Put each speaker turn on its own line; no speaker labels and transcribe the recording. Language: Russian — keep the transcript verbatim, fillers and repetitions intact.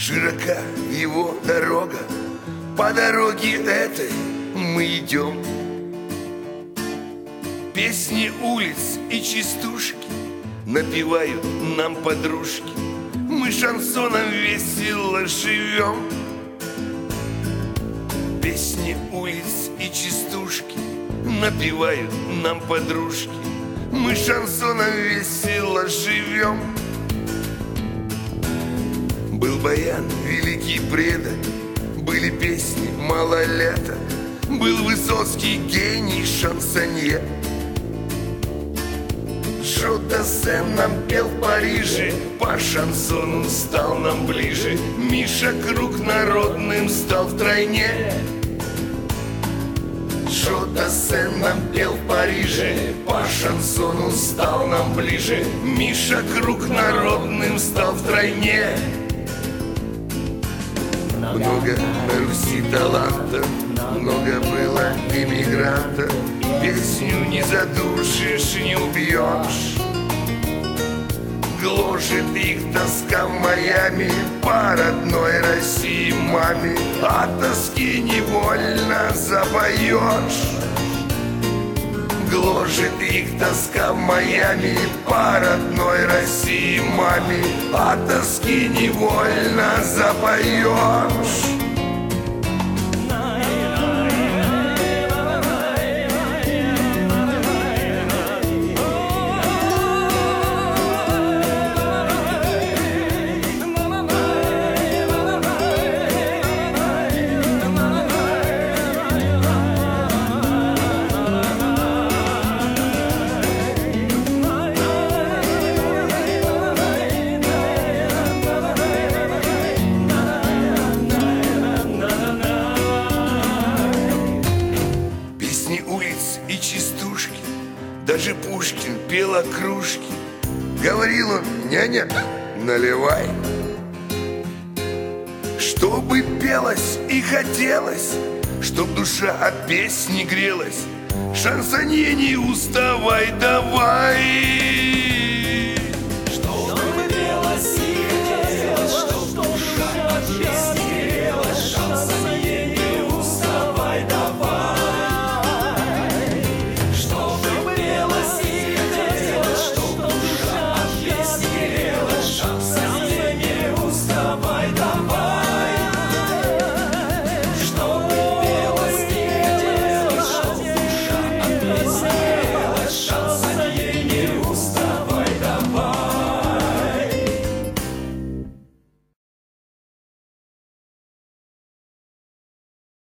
Широка его дорога, по дороге этой мы идем. Песни улиц и частушки напевают нам подружки. Мы шансоном весело живем. Песни улиц и частушки напевают нам подружки. Мы шансоном весело живем. Был баян великий предок, были песни малолеток, был Высоцкий гений шансонье. Жо Дассен нам пел в Париже, по шансону стал нам ближе. Миша Круг народным стал втройне. Жо Дассен нам пел в Париже, по шансону стал нам ближе. Миша Круг народным стал втройне. Много на Руси талантов, много было иммигрантов. Песню не задушишь, не убьешь. Гложет их тоска в Майами по родной России маме. А тоски невольно запоешь. Гложет их тоска в Майами по родной России маме. А тоски невольно запоешь. И частушки, даже Пушкин пел о кружке. Говорил он: няня, наливай. Чтобы пелось и хотелось, чтоб душа от песни грелась. Шансонье, не уставай, давай.